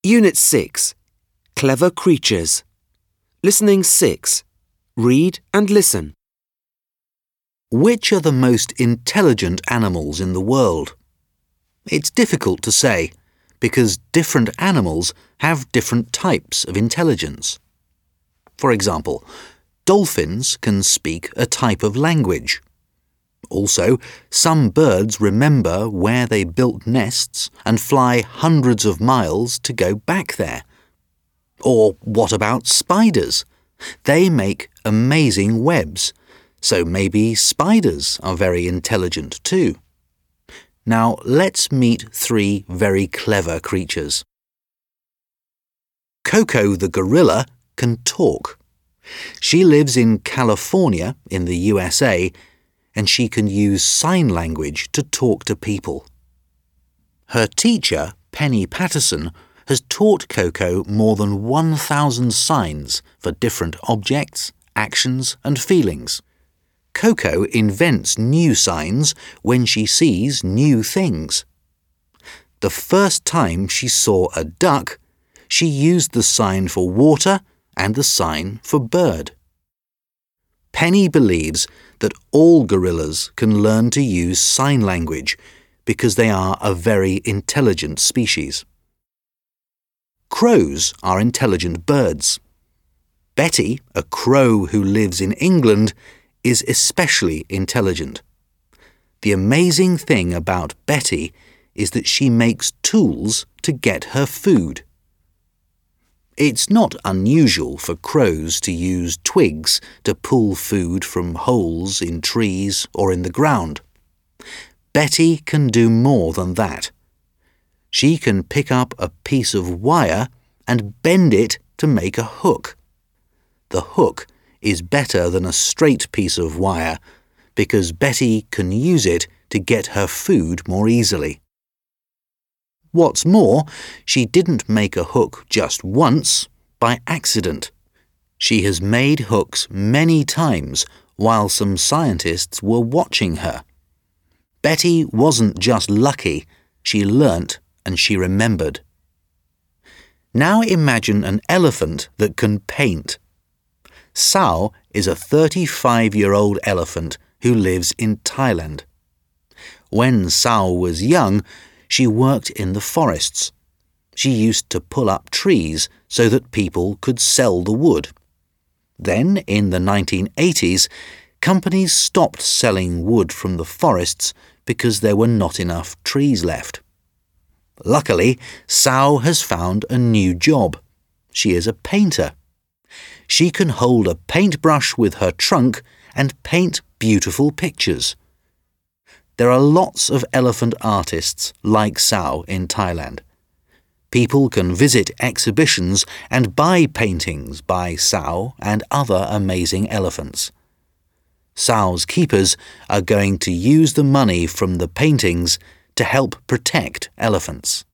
Unit 6. Clever Creatures. Listening 6. Read and listen. Which are the most intelligent animals in the world? It's difficult to say, because different animals have different types of intelligence. For example, dolphins can speak a type of language. Also, some birds remember where they built nests and fly hundreds of miles to go back there. Or what about spiders? They make amazing webs, so maybe spiders are very intelligent too. Now let's meet 3 very clever creatures. Koko the gorilla can talk. She lives in California in the USA, and she can use sign language to talk to people. Her teacher, Penny Patterson, has taught Koko more than 1,000 signs for different objects, actions and feelings. Koko invents new signs when she sees new things. The first time she saw a duck, she used the sign for water and the sign for bird. Penny believes that all gorillas can learn to use sign language because they are a very intelligent species. Crows are intelligent birds. Betty, a crow who lives in England, is especially intelligent. The amazing thing about Betty is that she makes tools to get her food. It's not unusual for crows to use twigs to pull food from holes in trees or in the ground. Betty can do more than that. She can pick up a piece of wire and bend it to make a hook. The hook is better than a straight piece of wire because Betty can use it to get her food more easily. What's more, she didn't make a hook just once, by accident. She has made hooks many times while some scientists were watching her. Betty wasn't just lucky, she learnt and she remembered. Now imagine an elephant that can paint. Sao is a 35-year-old elephant who lives in Thailand. When Sao was young, she worked in the forests. She used to pull up trees so that people could sell the wood. Then, in the 1980s, companies stopped selling wood from the forests because there were not enough trees left. Luckily, Sao has found a new job. She is a painter. She can hold a paintbrush with her trunk and paint beautiful pictures. There are lots of elephant artists like Sao in Thailand. People can visit exhibitions and buy paintings by Sao and other amazing elephants. Sao's keepers are going to use the money from the paintings to help protect elephants.